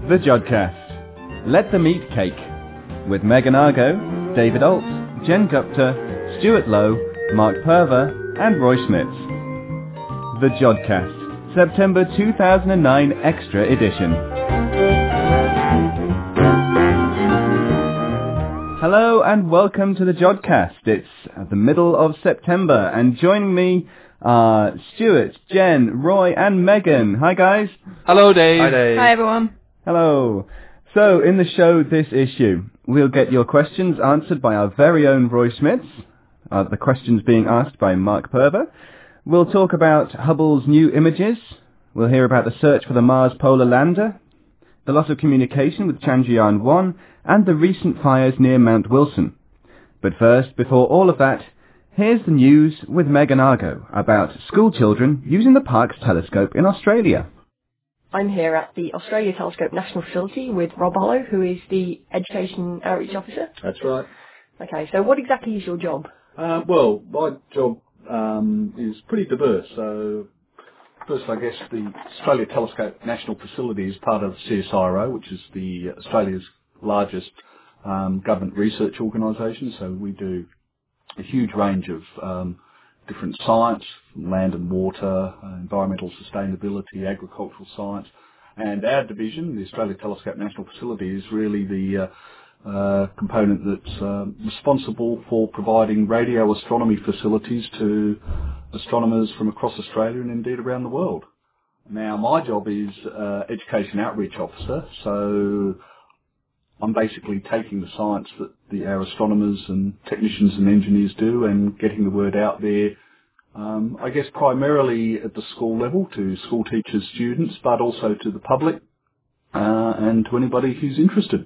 The Jodcast. Let them eat cake. With Megan Argo, David Alt, Jen Gupta, Stuart Lowe, Mark Purver, and Roy Smits. The Jodcast. September 2009 Extra Edition. Hello and welcome to the Jodcast. It's the middle of September and joining me are Stuart, Jen, Roy and Megan. Hi guys. Hello Dave. Hi Dave. Hi everyone. Hello. So in the show this issue, we'll get your questions answered by our very own Roy Smits. The questions being asked by Mark Purver. We'll talk about Hubble's new images. We'll hear about the search for the Mars Polar Lander, the loss of communication with Chandrayaan-1, and the recent fires near Mount Wilson. But first, before all of that, here's the news with Megan Argo about school children using the Parkes telescope in Australia. I'm here at the Australia Telescope National Facility with Rob Hollow, who is the Education Outreach Officer. That's right. Okay, so what exactly is your job? Well, my job is pretty diverse. So first, I guess the Australia Telescope National Facility is part of CSIRO, which is the Australia's largest government research organisation. So we do a huge range of different science, land and water, environmental sustainability, agricultural science. And our division, the Australia Telescope National Facility, is really the component that's responsible for providing radio astronomy facilities to astronomers from across Australia and indeed around the world. Now, my job is Education Outreach Officer, so I'm basically taking the science that our astronomers and technicians and engineers do and getting the word out there, I guess primarily at the school level to school teachers, students, but also to the public and to anybody who's interested.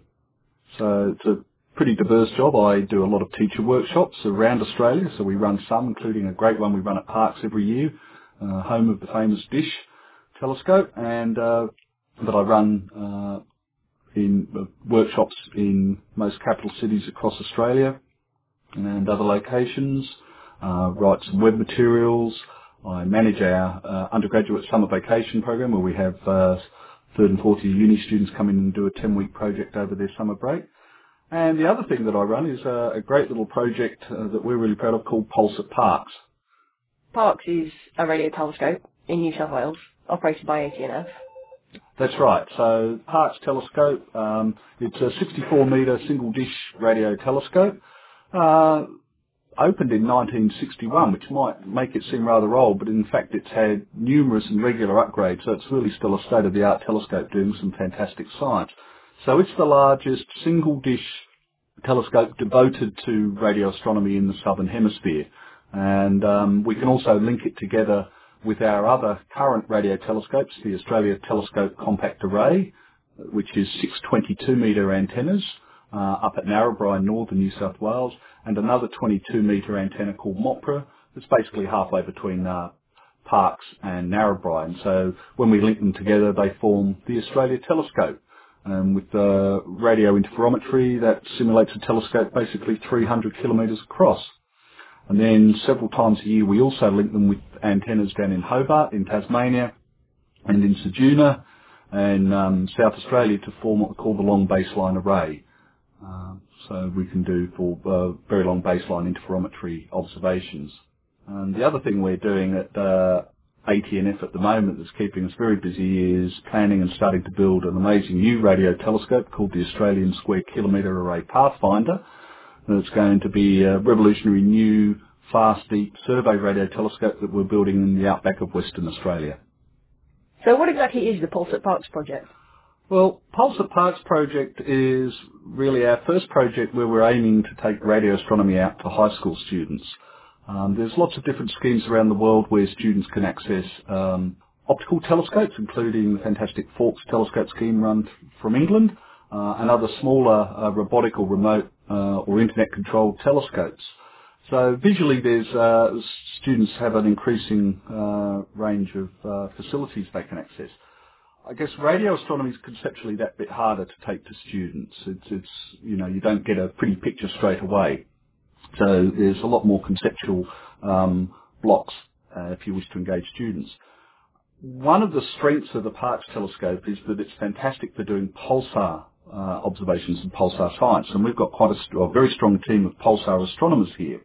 So it's a pretty diverse job. I do a lot of teacher workshops around Australia, so we run some, including a great one we run at Parkes every year, home of the famous Dish telescope, and that I run in workshops in most capital cities across Australia and other locations, write some web materials. I manage our undergraduate summer vacation program where we have third and fourth year uni students come in and do a 10-week project over their summer break. And the other thing that I run is a great little project that we're really proud of called Pulse at Parkes. Parkes is a radio telescope in New South Wales, operated by ATNF. That's right. So Parkes telescope, it's a 64-metre single-dish radio telescope, opened in 1961, which might make it seem rather old, but in fact it's had numerous and regular upgrades, so it's really still a state-of-the-art telescope doing some fantastic science. So it's the largest single-dish telescope devoted to radio astronomy in the Southern Hemisphere. And we can also link it together with our other current radio telescopes, the Australia Telescope Compact Array, which is 6 22-metre antennas up at Narrabri in northern New South Wales, and another 22-metre antenna called MOPRA that's basically halfway between Parkes and Narrabri. And so when we link them together, they form the Australia Telescope. With radio interferometry, that simulates a telescope basically 300 kilometres across. And then several times a year we also link them with antennas down in Hobart, in Tasmania, and in Ceduna, and South Australia to form what we call the long baseline array. So we can do for very long baseline interferometry observations. And the other thing we're doing at ATNF at the moment that's keeping us very busy is planning and starting to build an amazing new radio telescope called the Australian Square Kilometre Array Pathfinder. And it's going to be a revolutionary new fast deep survey radio telescope that we're building in the outback of Western Australia. So what exactly is the Pulse at Parkes project? Well, Pulse at Parkes project is really our first project where we're aiming to take radio astronomy out to high school students. There's lots of different schemes around the world where students can access optical telescopes, including the fantastic Forks telescope scheme run from England, and other smaller robotic or remote or internet-controlled telescopes. So visually, there's students have an increasing range of facilities they can access. I guess radio astronomy is conceptually that bit harder to take to students. It's you don't get a pretty picture straight away. So there's a lot more conceptual blocks if you wish to engage students. one of the strengths of the Parkes telescope is that it's fantastic for doing pulsar observations and pulsar science, and we've got quite a very strong team of pulsar astronomers here.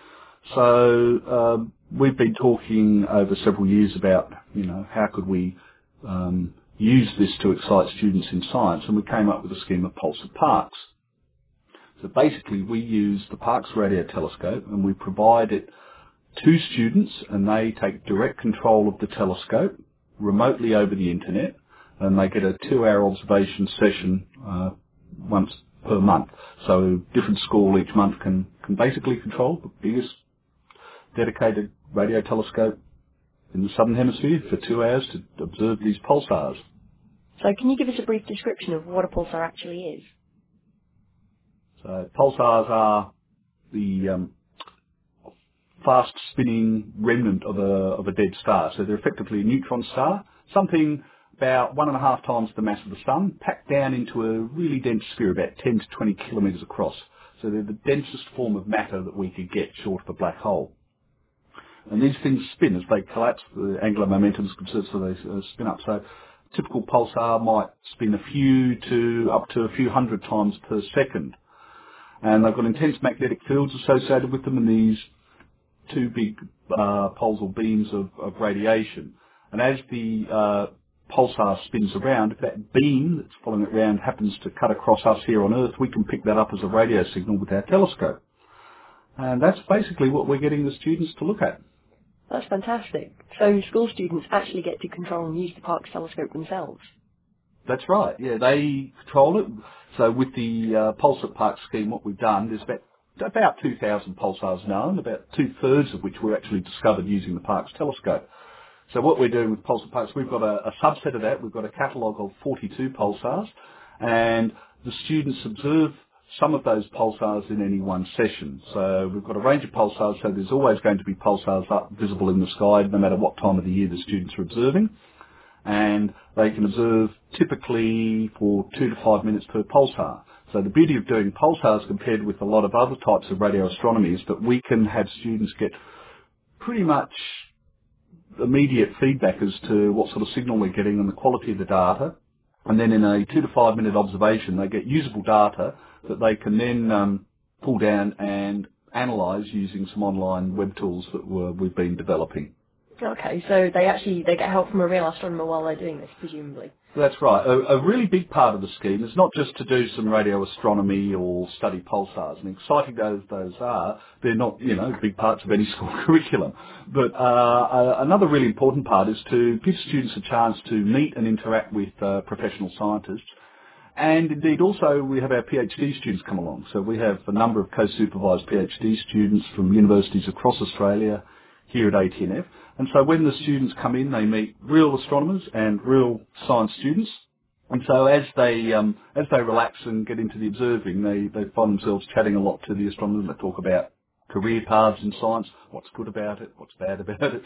So we've been talking over several years about, how could we use this to excite students in science, and we came up with a scheme of Pulse at Parkes. So basically we use the Parkes radio telescope and we provide it to students, and they take direct control of the telescope remotely over the internet, and they get a 2-hour observation session once per month. So different school each month can basically control the biggest dedicated radio telescope in the Southern Hemisphere for 2 hours to observe these pulsars. So can you give us a brief description of what a pulsar actually is? So pulsars are the fast spinning remnant of a dead star. So they're effectively a neutron star, something about 1.5 times the mass of the Sun, packed down into a really dense sphere, about 10 to 20 kilometres across. So they're the densest form of matter that we could get short of a black hole. And these things spin as they collapse. The angular momentum is conserved, so they spin up. So a typical pulsar might spin a few to up to a few hundred times per second. And they've got intense magnetic fields associated with them, and these two big poles or beams of radiation. And as the pulsar spins around, if that beam that's following it around happens to cut across us here on Earth, we can pick that up as a radio signal with our telescope. And that's basically what we're getting the students to look at. That's fantastic. So school students actually get to control and use the Parkes telescope themselves? That's right, yeah, they control it. So with the Pulse at Parkes scheme, what we've done, there's about 2,000 pulsars known, about 2/3 of which were actually discovered using the Parkes telescope. So what we're doing with Pulse at Parkes, we've got a subset of that. We've got a catalogue of 42 pulsars, and the students observe some of those pulsars in any one session. So we've got a range of pulsars, so there's always going to be pulsars up visible in the sky no matter what time of the year the students are observing. And they can observe typically for 2 to 5 minutes per pulsar. So the beauty of doing pulsars compared with a lot of other types of radio astronomy is that we can have students get pretty much immediate feedback as to what sort of signal we're getting and the quality of the data. And then in a 2 to 5 minute observation, they get usable data that they can then pull down and analyse using some online web tools that we've been developing. Okay, so they get help from a real astronomer while they're doing this, presumably. That's right. A really big part of the scheme is not just to do some radio astronomy or study pulsars, and exciting those are, they're not, big parts of any school curriculum. But another really important part is to give students a chance to meet and interact with professional scientists. And indeed also we have our PhD students come along. So we have a number of co-supervised PhD students from universities across Australia here at ATNF. And so when the students come in, they meet real astronomers and real science students. And so as they relax and get into the observing, they find themselves chatting a lot to the astronomers. They talk about career paths in science, what's good about it, what's bad about it,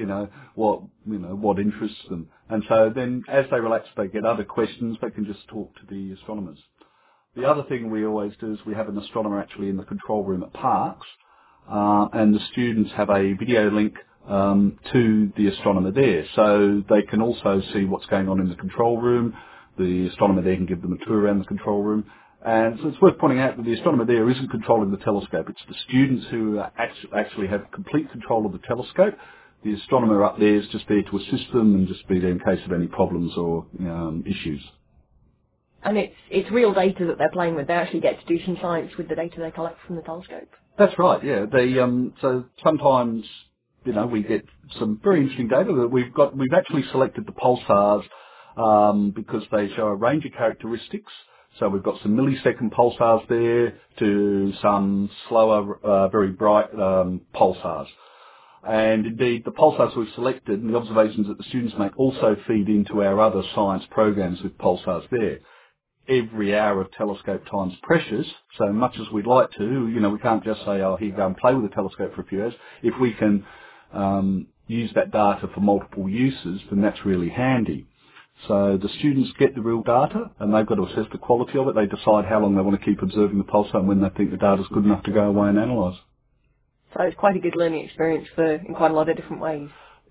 what interests them. And so then as they relax, they get other questions. They can just talk to the astronomers. The other thing we always do is we have an astronomer actually in the control room at Parkes, and the students have a video link to the astronomer there. So they can also see what's going on in the control room. The astronomer there can give them a tour around the control room. And so it's worth pointing out that the astronomer there isn't controlling the telescope. It's the students who actually have complete control of the telescope. The astronomer up there is just there to assist them and just be there in case of any problems or issues. And it's real data that they're playing with. They actually get to do some science with the data they collect from the telescope. That's right, yeah. So sometimes, we get some very interesting data that we've actually selected the pulsars because they show a range of characteristics. So we've got some millisecond pulsars there to some slower, very bright pulsars. And indeed, the pulsars we've selected and the observations that the students make also feed into our other science programs with pulsars there. Every hour of telescope time's precious, so much as we'd like to, we can't just say, oh, here, go and play with the telescope for a few hours. If we can use that data for multiple uses, then that's really handy. So the students get the real data, and they've got to assess the quality of it. They decide how long they want to keep observing the pulsar and when they think the data's good enough to go away and analyse. So it's quite a good learning experience in quite a lot of different ways.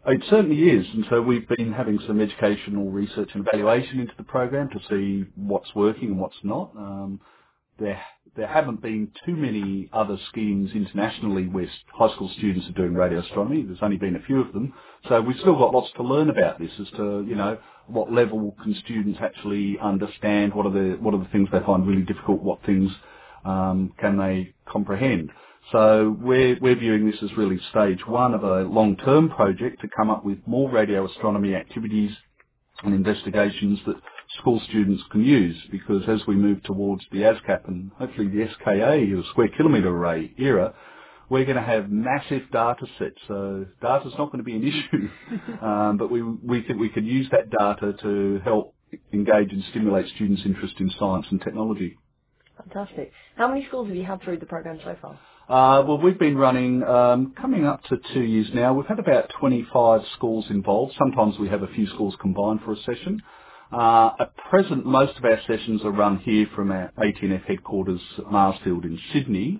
It certainly is, and so we've been having some educational research and evaluation into the program to see what's working and what's not. There haven't been too many other schemes internationally where high school students are doing radio astronomy. There's only been a few of them, so we've still got lots to learn about this as to what level can students actually understand, what are the things they find really difficult, what things can they comprehend. So we're viewing this as really stage one of a long-term project to come up with more radio astronomy activities and investigations that school students can use, because as we move towards the ASCAP and hopefully the SKA, or Square Kilometre Array era, we're going to have massive data sets. So data's not going to be an issue, but we think we can use that data to help engage and stimulate students' interest in science and technology. Fantastic. How many schools have you had through the programme so far? Well, we've been running, coming up to 2 years now. We've had about 25 schools involved. Sometimes we have a few schools combined for a session. At present, most of our sessions are run here from our ATNF headquarters at Marsfield in Sydney.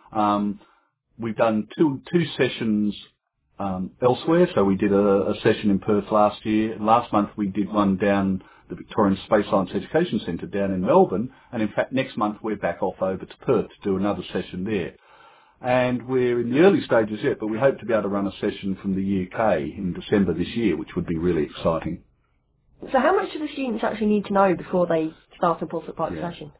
We've done two sessions elsewhere. So we did a session in Perth last year. Last month we did one down the Victorian Space Science Education Centre down in Melbourne. And in fact, next month we're back off over to Perth to do another session there. And we're in the early stages yet, but we hope to be able to run a session from the UK in December this year, which would be really exciting. So how much do the students actually need to know before they start a Pulse at Park session?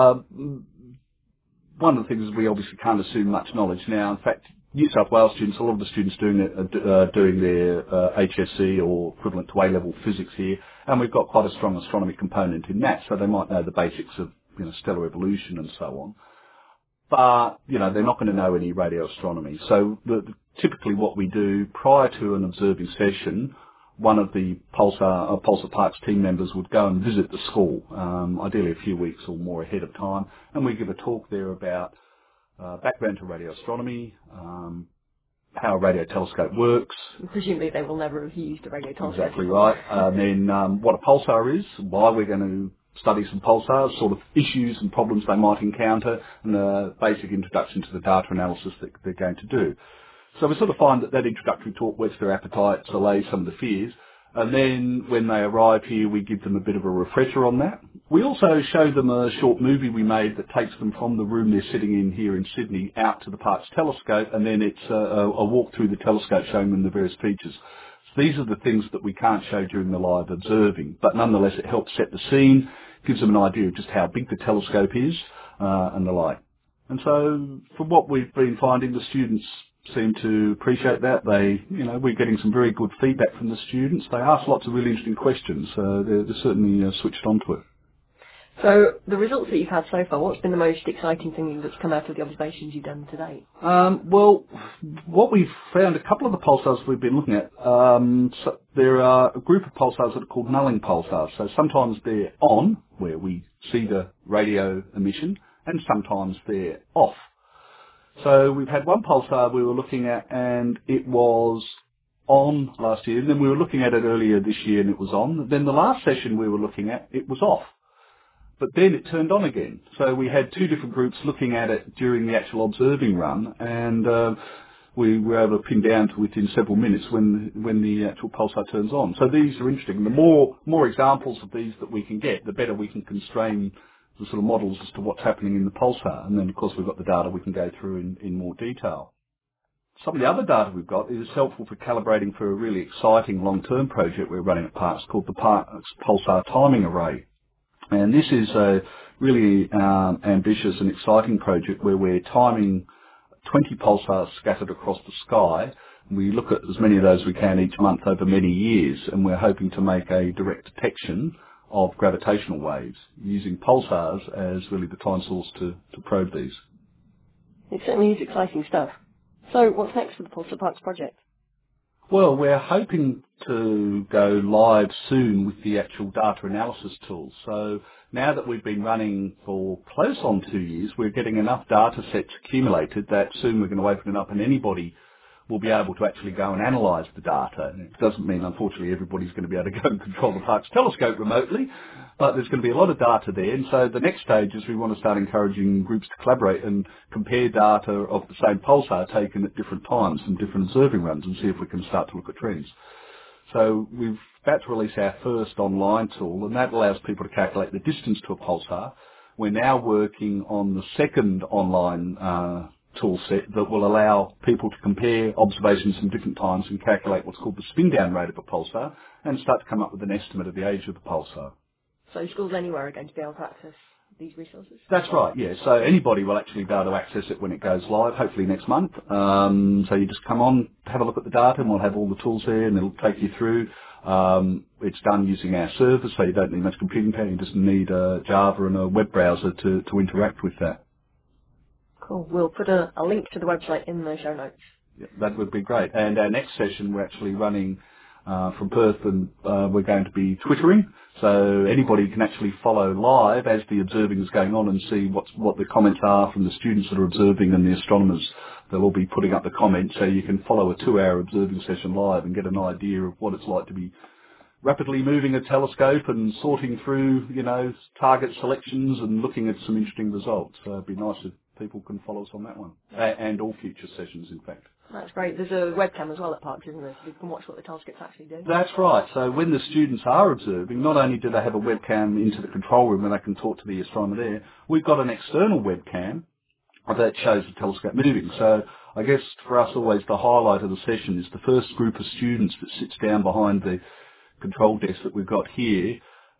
One of the things is we obviously can't assume much knowledge now. In fact, New South Wales students, a lot of the students doing their HSC or equivalent to A-level physics here, and we've got quite a strong astronomy component in that, so they might know the basics of stellar evolution and so on. But, they're not going to know any radio astronomy. So typically what we do prior to an observing session, one of the Pulsar Parks team members would go and visit the school, ideally a few weeks or more ahead of time, and we give a talk there about background to radio astronomy, how a radio telescope works. Presumably they will never have used a radio telescope. Exactly right. And then what a pulsar is, why we're going to study some pulsars, sort of issues and problems they might encounter, and a basic introduction to the data analysis that they're going to do. So we sort of find that introductory talk whets their appetites, allays some of the fears, and then when they arrive here we give them a bit of a refresher on that. We also show them a short movie we made that takes them from the room they're sitting in here in Sydney out to the Parkes telescope, and then it's a walk through the telescope showing them the various features. So these are the things that we can't show during the live observing, but nonetheless it helps set the scene, gives them an idea of just how big the telescope is and the like. And so from what we've been finding, the students seem to appreciate that. We're getting some very good feedback from the students. They ask lots of really interesting questions, so they're certainly switched onto it. So the results that you've had so far, what's been the most exciting thing that's come out of the observations you've done to date? Well, what we've found, a couple of the pulsars we've been looking at, so there are a group of pulsars that are called nulling pulsars. So sometimes they're on, where we see the radio emission, and sometimes they're off. So we've had one pulsar we were looking at, and it was on last year, and then we were looking at it earlier this year and it was on. Then the last session we were looking at, it was off. But then it turned on again. So we had two different groups looking at it during the actual observing run, and we were able to pin down to within several minutes when the actual pulsar turns on. So these are interesting. The more examples of these that we can get, the better we can constrain the sort of models as to what's happening in the pulsar. And then, of course, we've got the data we can go through in more detail. Some of the other data we've got is helpful for calibrating for a really exciting long-term project we're running at Parkes called the Parkes Pulsar Timing Array. And this is a really ambitious and exciting project where we're timing 20 pulsars scattered across the sky. We look at as many of those as we can each month over many years, and we're hoping to make a direct detection of gravitational waves using pulsars as really the time source to probe these. It certainly is exciting stuff. So what's next for the Pulse at Parkes project? Well, we're hoping to go live soon with the actual data analysis tools. So now that we've been running for close on 2 years, we're getting enough data sets accumulated that soon we're going to open it up and anybody will be able to actually go and analyse the data. And it doesn't mean, unfortunately, everybody's going to be able to go and control the Parkes telescope remotely, but there's going to be a lot of data there. And so the next stage is we want to start encouraging groups to collaborate and compare data of the same pulsar taken at different times from different observing runs and see if we can start to look at trends. So we've about to release our first online tool, and that allows people to calculate the distance to a pulsar. We're now working on the second online tool set that will allow people to compare observations from different times and calculate what's called the spin-down rate of a pulsar and start to come up with an estimate of the age of the pulsar. So schools anywhere are going to be able to access these resources? That's right, yeah. So anybody will actually be able to access it when it goes live, hopefully next month. So you just come on, have a look at the data, and we'll have all the tools there, and it'll take you through. It's done using our servers, so you don't need much computing power. You just need Java and a web browser to interact with that. Cool. We'll put a link to the website in the show notes. Yeah, that would be great. And our next session, we're actually running from Perth, and we're going to be Twittering. So anybody can actually follow live as the observing is going on and see what the comments are from the students that are observing and the astronomers. They'll all be putting up the comments, so you can follow a 2-hour observing session live and get an idea of what it's like to be rapidly moving a telescope and sorting through, target selections and looking at some interesting results. So it'd be nice if people can follow us on that one, and all future sessions, in fact. That's great. There's a webcam as well at Parkes, isn't there? So you can watch what the telescopes actually do. That's right. So when the students are observing, not only do they have a webcam into the control room and they can talk to the astronomer there, we've got an external webcam that shows the telescope moving. So I guess for us always the highlight of the session is the first group of students that sits down behind the control desk that we've got here,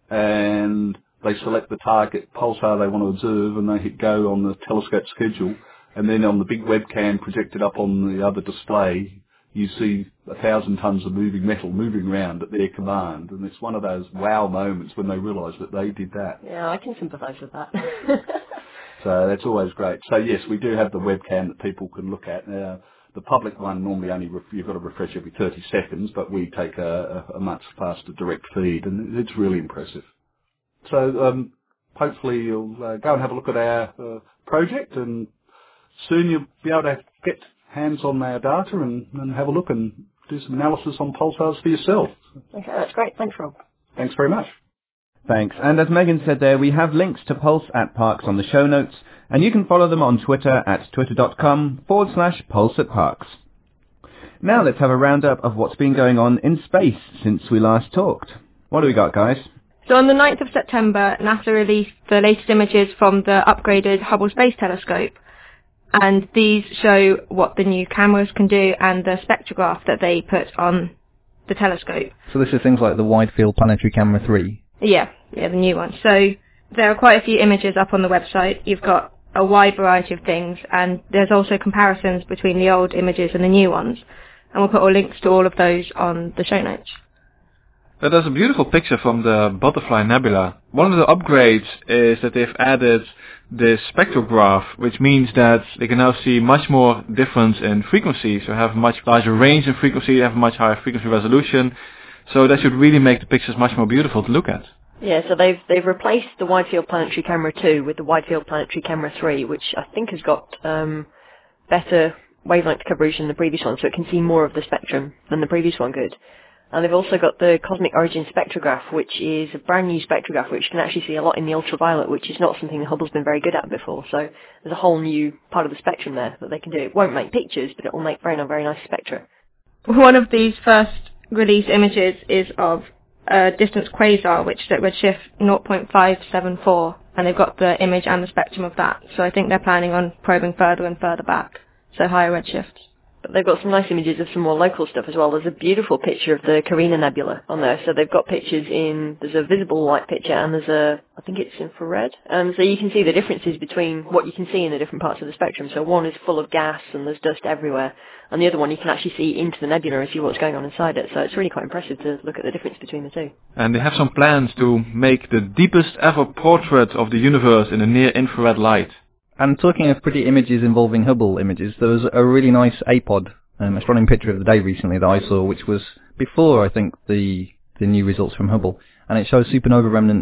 and they select the target pulsar they want to observe, and they hit go on the telescope schedule. And then on the big webcam projected up on the other display, you see 1,000 tons of moving metal moving around at their command. And it's one of those wow moments when they realise that they did that. Yeah, I can sympathise with that. So that's always great. So yes, we do have the webcam that people can look at. The public one normally only you've got to refresh every 30 seconds, but we take a much faster direct feed, and it's really impressive. So hopefully you'll go and have a look at our project, and soon you'll be able to get hands on our data and have a look and do some analysis on pulsars for yourself. Okay, that's great. Thanks, Rob. Thanks very much. Thanks. And as Megan said there, we have links to Pulse at Parkes on the show notes, and you can follow them on Twitter at twitter.com/Pulse at Parkes. Now let's have a roundup of what's been going on in space since we last talked. What do we got, guys? So on the 9th of September, NASA released the latest images from the upgraded Hubble Space Telescope. And these show what the new cameras can do and the spectrograph that they put on the telescope. So this is things like the Wide Field Planetary Camera 3? Yeah, the new one. So there are quite a few images up on the website. You've got a wide variety of things, and there's also comparisons between the old images and the new ones. And we'll put all links to all of those on the show notes. There's a beautiful picture from the Butterfly Nebula. One of the upgrades is that they've added this spectrograph, which means that they can now see much more difference in frequency. So have a much larger range in frequency, have a much higher frequency resolution. So that should really make the pictures much more beautiful to look at. Yeah, so they've replaced the Wide Field Planetary Camera 2 with the Wide Field Planetary Camera 3, which I think has got better wavelength coverage than the previous one, so it can see more of the spectrum than the previous one could. And they've also got the Cosmic Origin Spectrograph, which is a brand new spectrograph which can actually see a lot in the ultraviolet, which is not something Hubble's been very good at before. So there's a whole new part of the spectrum there that they can do. It won't make pictures, but it will make very nice spectra. One of these first release images is of a distance quasar, which is at redshift 0.574, and they've got the image and the spectrum of that. So I think they're planning on probing further and further back, so higher redshifts. But they've got some nice images of some more local stuff as well. There's a beautiful picture of the Carina Nebula on there. So they've got pictures there's a visible light picture and I think it's infrared. So you can see the differences between what you can see in the different parts of the spectrum. So one is full of gas and there's dust everywhere. And the other one you can actually see into the nebula and see what's going on inside it. So it's really quite impressive to look at the difference between the two. And they have some plans to make the deepest ever portrait of the universe in a near-infrared light. And talking of pretty images involving Hubble images, there was a really nice APOD, astronomy picture of the day recently that I saw, which was before, I think, the new results from Hubble. And it shows supernova remnant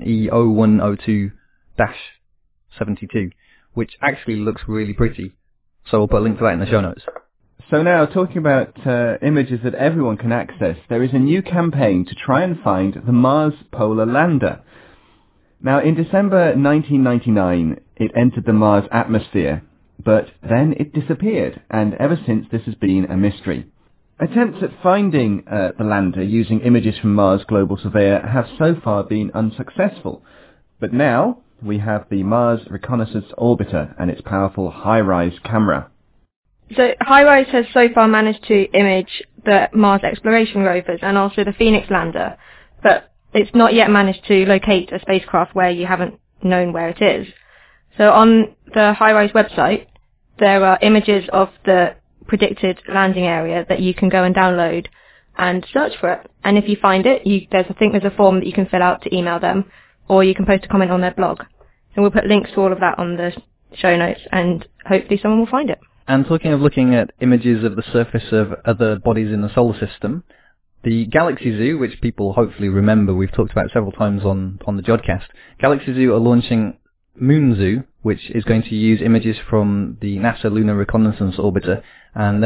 E0102-72, which actually looks really pretty. So we'll put a link to that in the show notes. So now, talking about images that everyone can access, there is a new campaign to try and find the Mars Polar Lander. Now, in December 1999, it entered the Mars atmosphere, but then it disappeared, and ever since this has been a mystery. Attempts at finding the lander using images from Mars Global Surveyor have so far been unsuccessful, but now we have the Mars Reconnaissance Orbiter and its powerful HiRISE camera. So HiRISE has so far managed to image the Mars exploration rovers and also the Phoenix lander, but it's not yet managed to locate a spacecraft where you haven't known where it is. So on the HiRISE website, there are images of the predicted landing area that you can go and download and search for it. And if you find it, there's a form that you can fill out to email them, or you can post a comment on their blog. And we'll put links to all of that on the show notes, and hopefully someone will find it. And talking of looking at images of the surface of other bodies in the solar system, the Galaxy Zoo, which people hopefully remember we've talked about several times on the Jodcast, Galaxy Zoo are launching Moon Zoo, which is going to use images from the NASA Lunar Reconnaissance Orbiter, and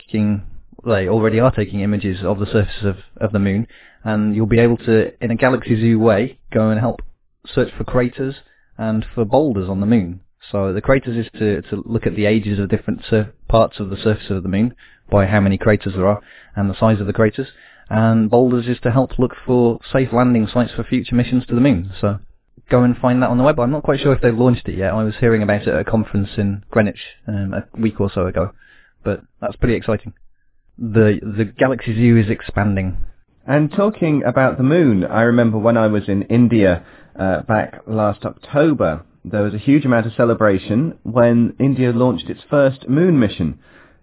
they already are taking images of the surface of the moon, and you'll be able to, in a Galaxy Zoo way, go and help search for craters and for boulders on the moon. So the craters is to look at the ages of different parts of the surface of the moon by how many craters there are and the size of the craters, and boulders is to help look for safe landing sites for future missions to the moon. So go and find that on the web. I'm not quite sure if they've launched it yet. I was hearing about it at a conference in Greenwich a week or so ago, but that's pretty exciting. The Galaxy Zoo is expanding. And talking about the moon, I remember when I was in India back last October, there was a huge amount of celebration when India launched its first moon mission,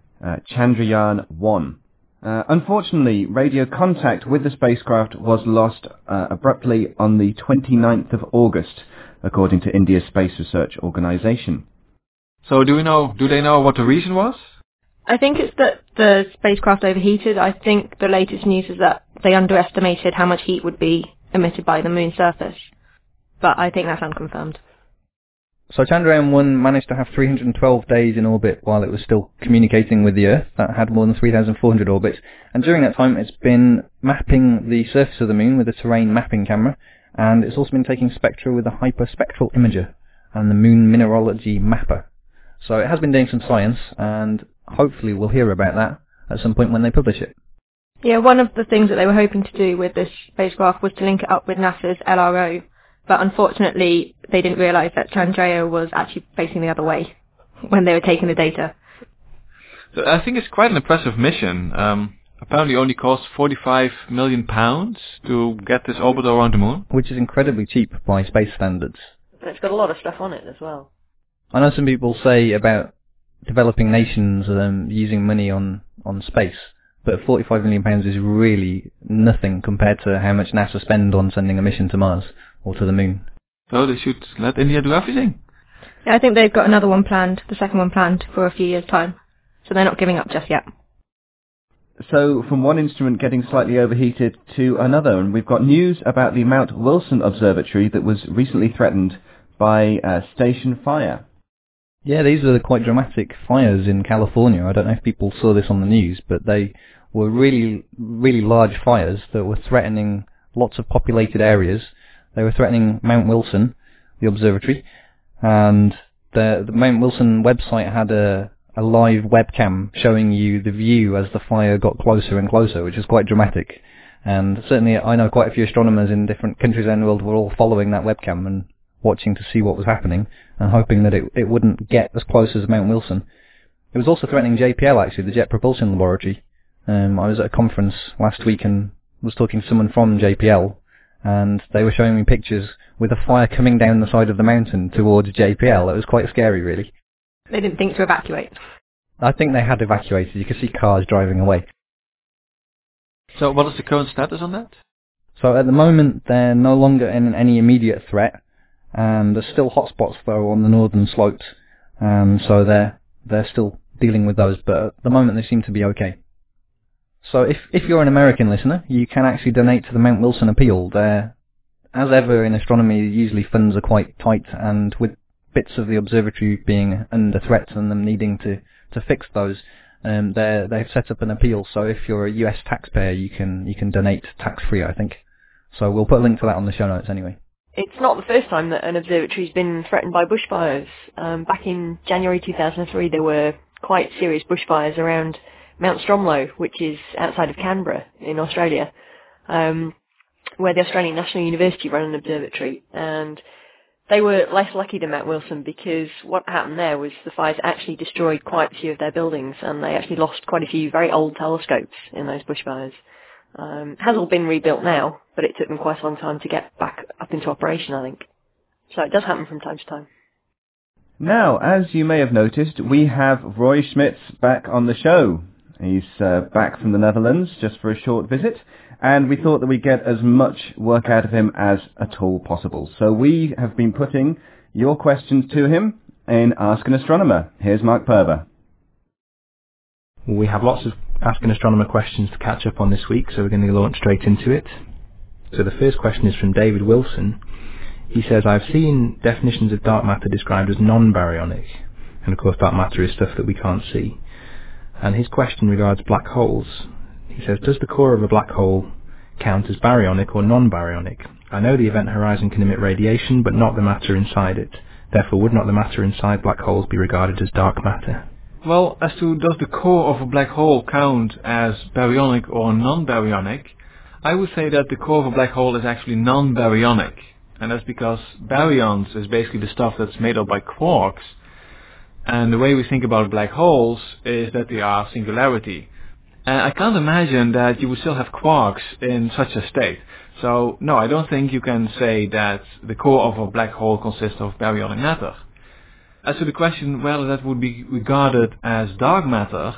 Chandrayaan-1. Unfortunately, radio contact with the spacecraft was lost abruptly on the 29th of August, according to India's Space Research Organisation. So do they know what the reason was? I think it's that the spacecraft overheated. I think the latest news is that they underestimated how much heat would be emitted by the moon's surface. But I think that's unconfirmed. So Chandrayaan-1 managed to have 312 days in orbit while it was still communicating with the Earth. That had more than 3,400 orbits. And during that time, it's been mapping the surface of the moon with a terrain mapping camera. And it's also been taking spectra with a hyperspectral imager and the Moon Mineralogy Mapper. So it has been doing some science, and hopefully we'll hear about that at some point when they publish it. Yeah, one of the things that they were hoping to do with this spacecraft was to link it up with NASA's LRO, but unfortunately they didn't realise that Chandrayaan was actually facing the other way when they were taking the data. So I think it's quite an impressive mission. Apparently only cost £45 million to get this orbiter around the moon. Which is incredibly cheap by space standards. And it's got a lot of stuff on it as well. I know some people say about developing nations using money on space, but £45 million is really nothing compared to how much NASA spend on sending a mission to Mars or to the moon. So they should let India do everything. Yeah, I think they've got another one planned, the second one planned for a few years' time. So they're not giving up just yet. So from one instrument getting slightly overheated to another, and we've got news about the Mount Wilson Observatory that was recently threatened by a station fire. Yeah, these are quite dramatic fires in California. I don't know if people saw this on the news, but they were really, really large fires that were threatening lots of populated areas. They were threatening Mount Wilson, the observatory, and the Mount Wilson website had a live webcam showing you the view as the fire got closer and closer, which is quite dramatic. And certainly I know quite a few astronomers in different countries around the world were all following that webcam and watching to see what was happening and hoping that it wouldn't get as close as Mount Wilson. It was also threatening JPL, actually, the Jet Propulsion Laboratory. I was at a conference last week and was talking to someone from JPL, and they were showing me pictures with a fire coming down the side of the mountain towards JPL. It was quite scary, really. They didn't think to evacuate. I think they had evacuated. You could see cars driving away. So what is the current status on that? So at the moment, they're no longer in any immediate threat, and there's still hotspots though on the northern slopes, and so they're still dealing with those, but at the moment they seem to be okay. So if you're an American listener, you can actually donate to the Mount Wilson Appeal. There, as ever in astronomy, usually funds are quite tight, and with bits of the observatory being under threat and them needing to fix those, they've set up an appeal, so if you're a US taxpayer, you can donate tax-free, I think. So we'll put a link to that on the show notes anyway. It's not the first time that an observatory's been threatened by bushfires. Back in January 2003, there were quite serious bushfires around Mount Stromlo, which is outside of Canberra in Australia, where the Australian National University run an observatory. And they were less lucky than Mount Wilson, because what happened there was the fires actually destroyed quite a few of their buildings, and they actually lost quite a few very old telescopes in those bushfires. It has all been rebuilt now, but it took them quite a long time to get back up into operation, I think. So it does happen from time to time. Now, as you may have noticed, we have Roy Smits back on the show. He's back from the Netherlands just for a short visit, and we thought that we'd get as much work out of him as at all possible. So we have been putting your questions to him in Ask an Astronomer. Here's Mark Purver. We have lots of Ask an Astronomer questions to catch up on this week, so we're going to launch straight into it. So the first question is from David Wilson. He says, I've seen definitions of dark matter described as non-baryonic, and of course dark matter is stuff that we can't see. And his question regards black holes. He says, does the core of a black hole count as baryonic or non-baryonic? I know the event horizon can emit radiation, but not the matter inside it. Therefore, would not the matter inside black holes be regarded as dark matter? Well, as to does the core of a black hole count as baryonic or non-baryonic, I would say that the core of a black hole is actually non-baryonic. And that's because baryons is basically the stuff that's made up by quarks. And the way we think about black holes is that they are singularity. And I can't imagine that you would still have quarks in such a state. So, no, I don't think you can say that the core of a black hole consists of baryonic matter. As to the question whether that would be regarded as dark matter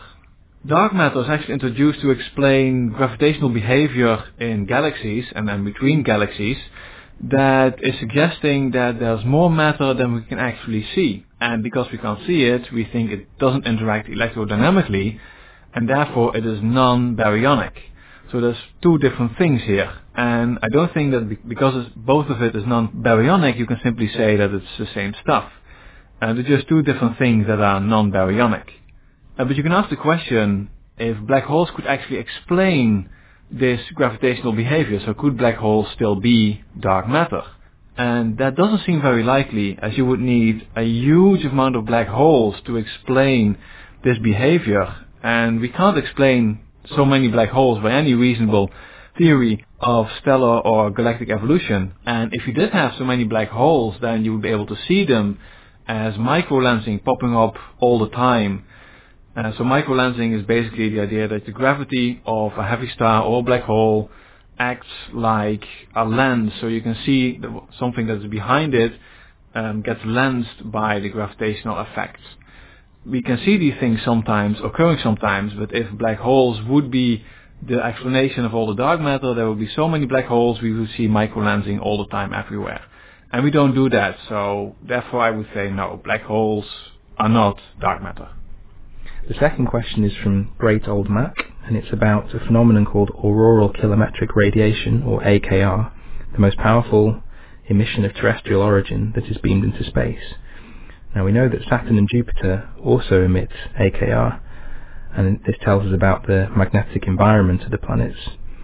is actually introduced to explain gravitational behavior in galaxies and then between galaxies that is suggesting that there's more matter than we can actually see. And because we can't see it, we think it doesn't interact electrodynamically, and therefore it is non-baryonic. So there's two different things here. And I don't think that because both of it is non-baryonic, you can simply say that it's the same stuff. They're just two different things that are non-baryonic. But you can ask the question if black holes could actually explain this gravitational behavior. So could black holes still be dark matter? And that doesn't seem very likely, as you would need a huge amount of black holes to explain this behavior. And we can't explain so many black holes by any reasonable theory of stellar or galactic evolution. And if you did have so many black holes, then you would be able to see them as microlensing popping up all the time. So microlensing is basically the idea that the gravity of a heavy star or black hole acts like a lens, so you can see something that's behind it gets lensed by the gravitational effects. We can see these things sometimes, occurring sometimes, but if black holes would be the explanation of all the dark matter, there would be so many black holes we would see microlensing all the time everywhere. And we don't do that, so therefore I would say no, black holes are not dark matter. The second question is from Great Old Mac, and it's about a phenomenon called auroral kilometric radiation, or AKR, the most powerful emission of terrestrial origin that is beamed into space. Now we know that Saturn and Jupiter also emit AKR, and this tells us about the magnetic environment of the planets.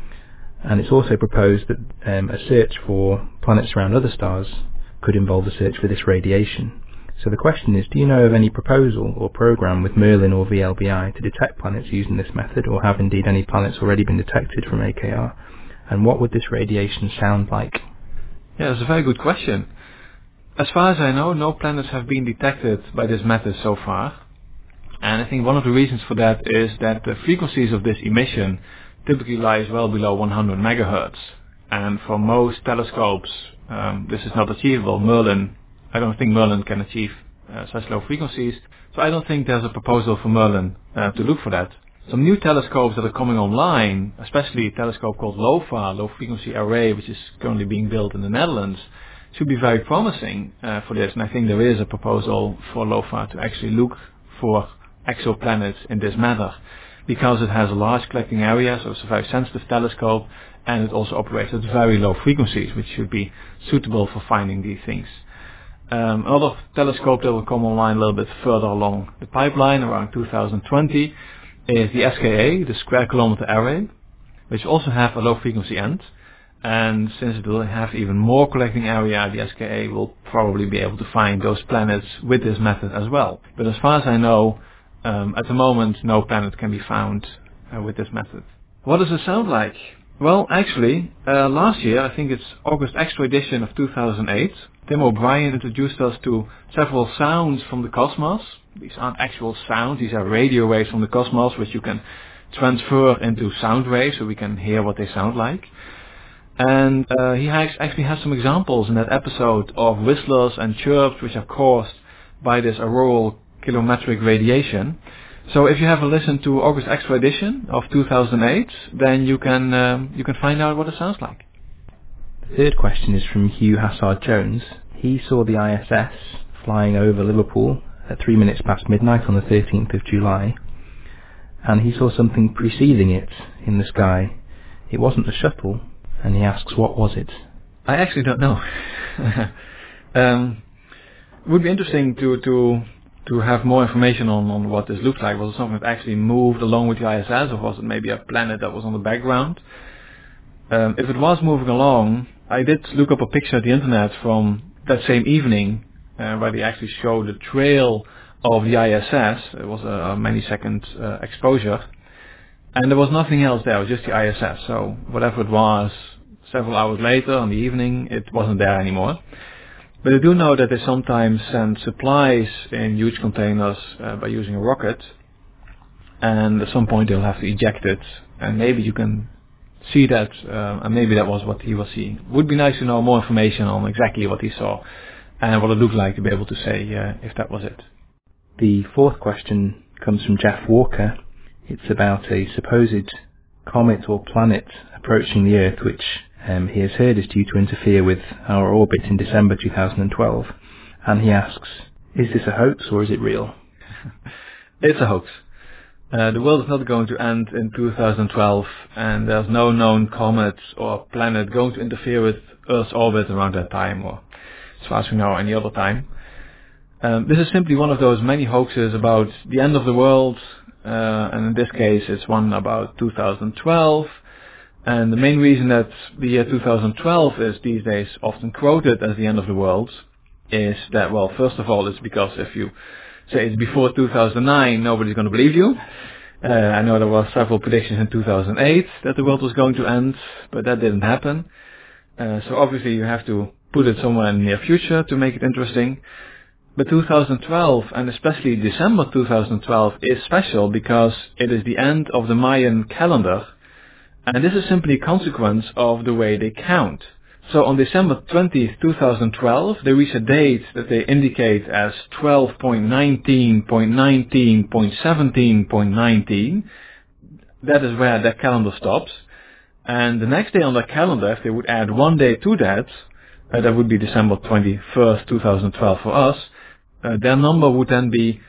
And it's also proposed that a search for planets around other stars could involve a search for this radiation. So the question is, do you know of any proposal or program with Merlin or VLBI to detect planets using this method, or have indeed any planets already been detected from AKR? And what would this radiation sound like? Yeah, that's a very good question. As far as I know, no planets have been detected by this method so far. And I think one of the reasons for that is that the frequencies of this emission typically lies well below 100 megahertz. And for most telescopes, this is not achievable. I don't think Merlin can achieve such low frequencies. So I don't think there's a proposal for Merlin to look for that. Some new telescopes that are coming online, especially a telescope called LOFAR, Low Frequency Array, which is currently being built in the Netherlands, should be very promising for this. And I think there is a proposal for LOFAR to actually look for exoplanets in this manner, because it has a large collecting area, so it's a very sensitive telescope, and it also operates at very low frequencies, which should be suitable for finding these things. Another telescope that will come online a little bit further along the pipeline, around 2020, is the SKA, the Square Kilometer Array, which also have a low frequency end. And since it will have even more collecting area, the SKA will probably be able to find those planets with this method as well. But as far as I know, at the moment, no planet can be found with this method. What does it sound like? Well, actually, last year, I think it's August Extra edition of 2008, Tim O'Brien introduced us to several sounds from the cosmos. These aren't actual sounds, these are radio waves from the cosmos, which you can transfer into sound waves so we can hear what they sound like. And he actually has some examples in that episode of whistlers and chirps which are caused by this auroral kilometric radiation. So if you have a listen to August Extra edition of 2008, then you can find out what it sounds like. The third question is from Hugh Hassard-Jones. He saw the ISS flying over Liverpool at 3 minutes past midnight on the 13th of July, and he saw something preceding it in the sky. It wasn't a shuttle, and he asks, what was it? I actually don't know. It would be interesting to have more information on what this looked like. Was it something that actually moved along with the ISS, or was it maybe a planet that was on the background? If it was moving along, I did look up a picture on the internet from that same evening where they actually showed the trail of the ISS. It was a many-second exposure. And there was nothing else there, it was just the ISS. So whatever it was, several hours later in the evening, it wasn't there anymore. But I do know that they sometimes send supplies in huge containers by using a rocket. And at some point they'll have to eject it. And maybe you can see that, and maybe that was what he was seeing. Would be nice to know more information on exactly what he saw and what it looked like to be able to say if that was it. The fourth question comes from Jeff Walker. It's about a supposed comet or planet approaching the Earth, which he has heard is due to interfere with our orbit in December 2012. And he asks, is this a hoax or is it real? It's a hoax. The world is not going to end in 2012, and there's no known comet or planet going to interfere with Earth's orbit around that time, or as far as we know, any other time. This is simply one of those many hoaxes about the end of the world, and in this case it's one about 2012. And the main reason that the year 2012 is these days often quoted as the end of the world is that, well, first of all, it's because if you say it's before 2009, nobody's going to believe you. I know there were several predictions in 2008 that the world was going to end, but that didn't happen. So obviously you have to put it somewhere in the near future to make it interesting. But 2012, and especially December 2012, is special because it is the end of the Mayan calendar. And this is simply a consequence of the way they count. So on December 20th, 2012, they reach a date that they indicate as 12.19.19.17.19. That is where their calendar stops. And the next day on their calendar, if they would add one day to that, that would be December 21st, 2012 for us, their number would then be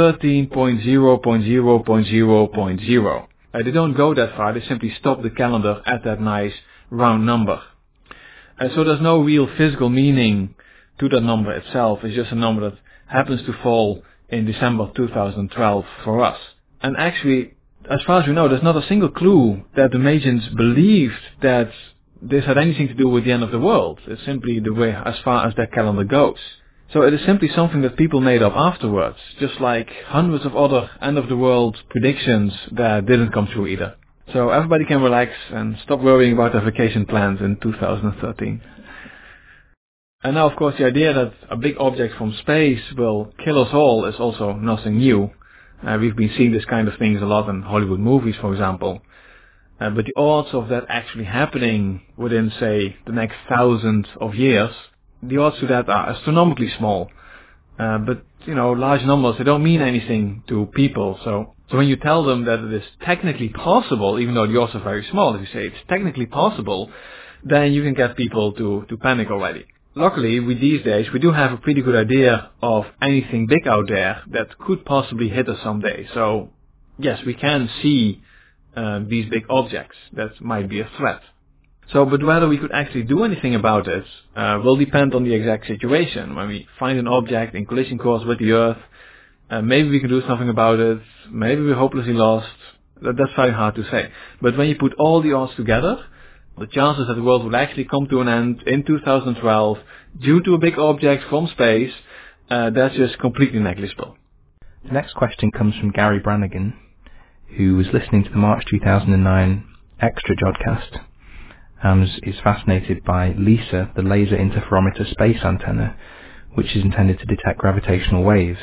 13.0.0.0.0. They don't go that far, they simply stop the calendar at that nice round number. So there's no real physical meaning to that number itself. It's just a number that happens to fall in December 2012 for us. And actually, as far as we know, there's not a single clue that the Magians believed that this had anything to do with the end of the world. It's simply the way as far as their calendar goes. So it is simply something that people made up afterwards, just like hundreds of other end of the world predictions that didn't come true either. So everybody can relax and stop worrying about their vacation plans in 2013. And now, of course, the idea that a big object from space will kill us all is also nothing new. We've been seeing this kind of things a lot in Hollywood movies, for example. But the odds of that actually happening within, say, the next 1,000 of years, the odds to that are astronomically small. But, large numbers, they don't mean anything to people. So when you tell them that it is technically possible, even though the odds are very small, if you say it's technically possible, then you can get people to panic already. Luckily, these days, we do have a pretty good idea of anything big out there that could possibly hit us someday. So, yes, we can see these big objects that might be a threat. So, but whether we could actually do anything about it will depend on the exact situation. When we find an object in collision course with the Earth, maybe we can do something about it, maybe we're hopelessly lost, That's very hard to say. But when you put all the odds together, the chances that the world will actually come to an end in 2012 due to a big object from space, that's just completely negligible. The next question comes from Gary Brannigan, who was listening to the March 2009 Extra Jodcast and is fascinated by LISA, the Laser Interferometer Space Antenna, which is intended to detect gravitational waves.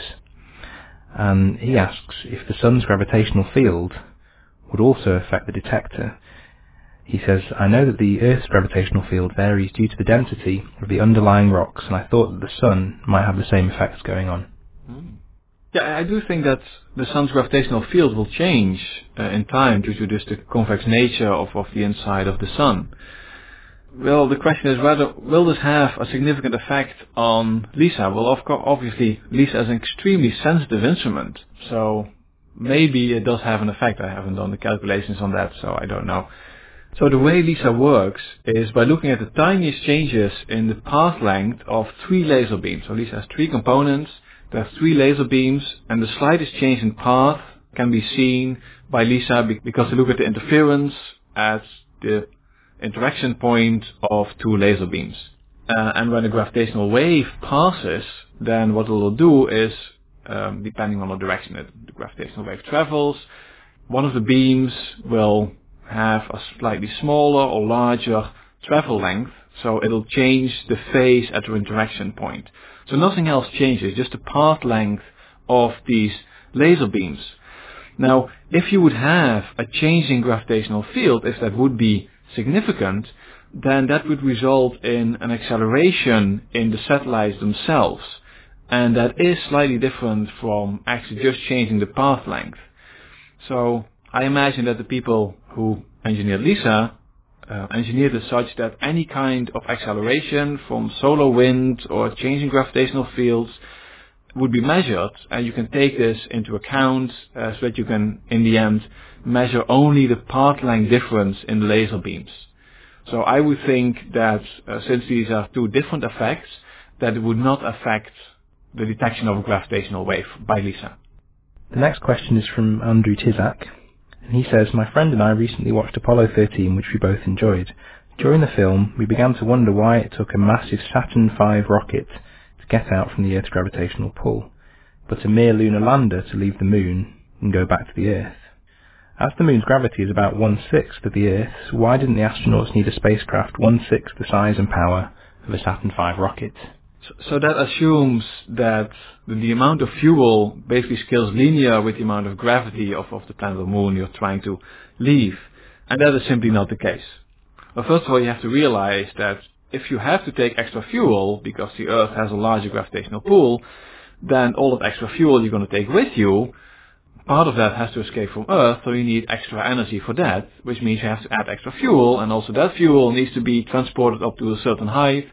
And he asks if the sun's gravitational field would also affect the detector. He says, I know that the Earth's gravitational field varies due to the density of the underlying rocks, and I thought that the sun might have the same effects going on. Yeah, I do think that the sun's gravitational field will change in time due to just the convex nature of the inside of the sun. Well, the question is whether will this have a significant effect on LISA? Well, of course, obviously, LISA is an extremely sensitive instrument, so maybe it does have an effect. I haven't done the calculations on that, so I don't know. So the way LISA works is by looking at the tiniest changes in the path length of 3 laser beams. So LISA has 3 components. There are 3 laser beams, and the slightest change in path can be seen by LISA because they look at the interference at the interaction point of 2 laser beams. And when a gravitational wave passes, then what it will do is, depending on the direction that the gravitational wave travels, one of the beams will have a slightly smaller or larger travel length, so it'll change the phase at the interaction point. So nothing else changes, just the path length of these laser beams. Now, if you would have a changing gravitational field, if that would be significant, then that would result in an acceleration in the satellites themselves. And that is slightly different from actually just changing the path length. So I imagine that the people who engineered LISA engineered it such that any kind of acceleration from solar wind or changing gravitational fields would be measured, and you can take this into account so that you can, in the end, measure only the path length difference in the laser beams. So I would think that since these are 2 different effects, that it would not affect the detection of a gravitational wave by LISA. The next question is from Andrew Tizak, and he says, my friend and I recently watched Apollo 13, which we both enjoyed. During the film, we began to wonder why it took a massive Saturn V rocket to get out from the Earth's gravitational pull, but a mere lunar lander to leave the Moon and go back to the Earth. As the Moon's gravity is about 1/6 of the Earth's, why didn't the astronauts need a spacecraft 1/6 the size and power of a Saturn V rocket? So that assumes that the amount of fuel basically scales linear with the amount of gravity of the planet or moon you're trying to leave. And that is simply not the case. Well, first of all, you have to realize that if you have to take extra fuel because the Earth has a larger gravitational pull, then all that extra fuel you're going to take with you, part of that has to escape from Earth, so you need extra energy for that, which means you have to add extra fuel, and also that fuel needs to be transported up to a certain height.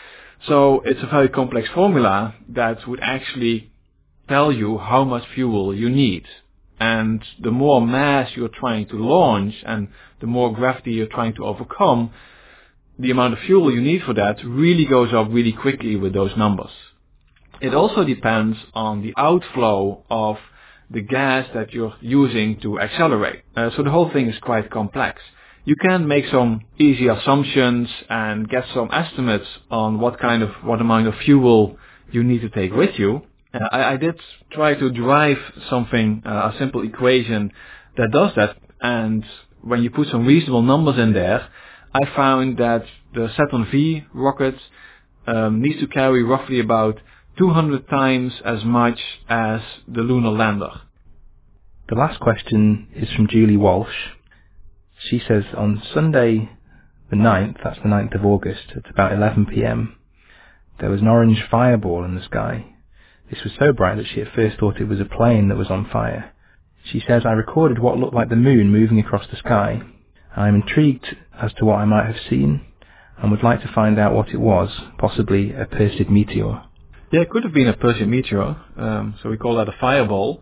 So it's a very complex formula that would actually tell you how much fuel you need. And the more mass you're trying to launch and the more gravity you're trying to overcome, the amount of fuel you need for that really goes up really quickly with those numbers. It also depends on the outflow of the gas that you're using to accelerate. So the whole thing is quite complex. You can make some easy assumptions and get some estimates on what amount of fuel you need to take with you. I did try to derive something, a simple equation that does that, and when you put some reasonable numbers in there, I found that the Saturn V rocket needs to carry roughly about 200 times as much as the lunar lander. The last question is from Julie Walsh. She says, on Sunday the 9th, that's the 9th of August, at about 11 p.m, there was an orange fireball in the sky. This was so bright that she at first thought it was a plane that was on fire. She says, I recorded what looked like the moon moving across the sky. I'm intrigued as to what I might have seen, and would like to find out what it was, possibly a Perseid meteor. Yeah, it could have been a Perseid meteor, so we call that a fireball.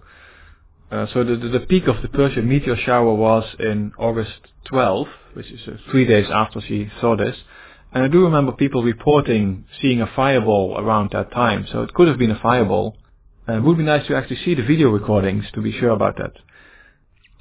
So the peak of the Perseid meteor shower was in August 12th, which is 3 days after she saw this. And I do remember people reporting seeing a fireball around that time, so it could have been a fireball. And it would be nice to actually see the video recordings to be sure about that.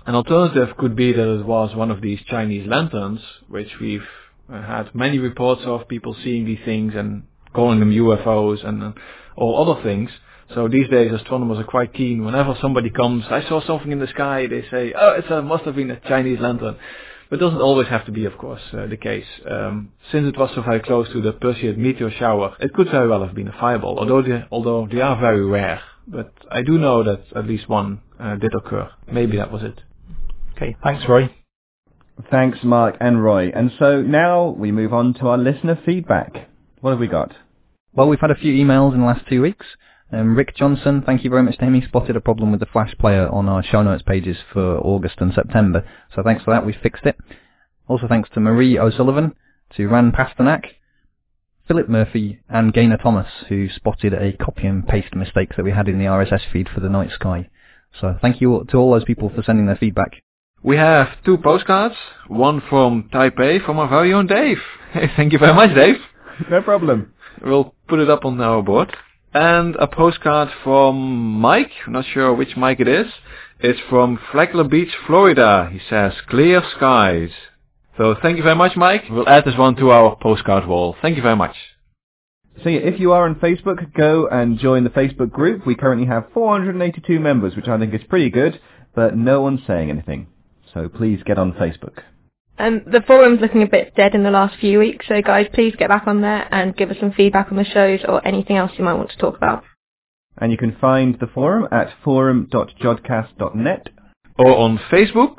An alternative could be that it was one of these Chinese lanterns, which we've had many reports of people seeing these things and calling them UFOs and all other things. So these days astronomers are quite keen. Whenever somebody comes, I saw something in the sky, they say, oh, it must have been a Chinese lantern. But it doesn't always have to be, of course, the case. Since it was so very close to the Perseid meteor shower, it could very well have been a fireball, although they are very rare. But I do know that at least one did occur. Maybe that was it. Okay, thanks, Roy. Thanks, Mark and Roy. And so now we move on to our listener feedback. What have we got? Well, we've had a few emails in the last 2 weeks. Rick Johnson, thank you very much to him. He spotted a problem with the Flash player on our show notes pages for August and September. So thanks for that, we fixed it. Also thanks to Marie O'Sullivan, to Ran Pasternak, Philip Murphy and Gaynor Thomas, who spotted a copy and paste mistake that we had in the RSS feed for the night sky. So thank you to all those people for sending their feedback. We have 2 postcards, one from Taipei from our very own Dave. Thank you very much, Dave. No problem. We'll put it up on our board. And a postcard from Mike, I'm not sure which Mike it is. It's from Flagler Beach, Florida. He says, clear skies. So thank you very much, Mike. We'll add this one to our postcard wall. Thank you very much. So yeah, if you are on Facebook, go and join the Facebook group. We currently have 482 members, which I think is pretty good, but no one's saying anything. So please get on Facebook. The forum's looking a bit dead in the last few weeks, so guys, please get back on there and give us some feedback on the shows or anything else you might want to talk about. And you can find the forum at forum.jodcast.net. Or on Facebook,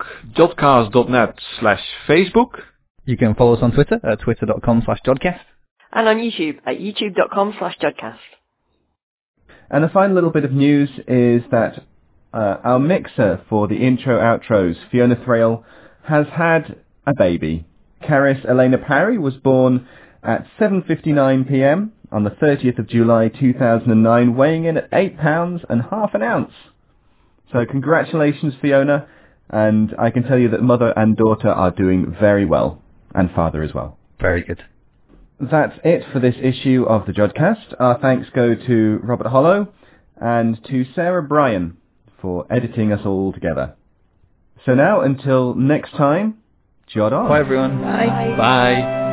jodcast.net/Facebook. You can follow us on Twitter at twitter.com/jodcast. And on YouTube at youtube.com/jodcast. And the final little bit of news is that our mixer for the intro-outros, Fiona Thrale, has had a baby. Caris Elena Parry was born at 7:59 p.m. on the 30th of July 2009, weighing in at 8 pounds and half an ounce. So congratulations, Fiona, and I can tell you that mother and daughter are doing very well, and father as well. Very good. That's it for this issue of the Jodcast. Our thanks go to Robert Hollow and to Sarah Bryan for editing us all together. So now, until next time, Jod on. Bye, everyone. Bye. Bye.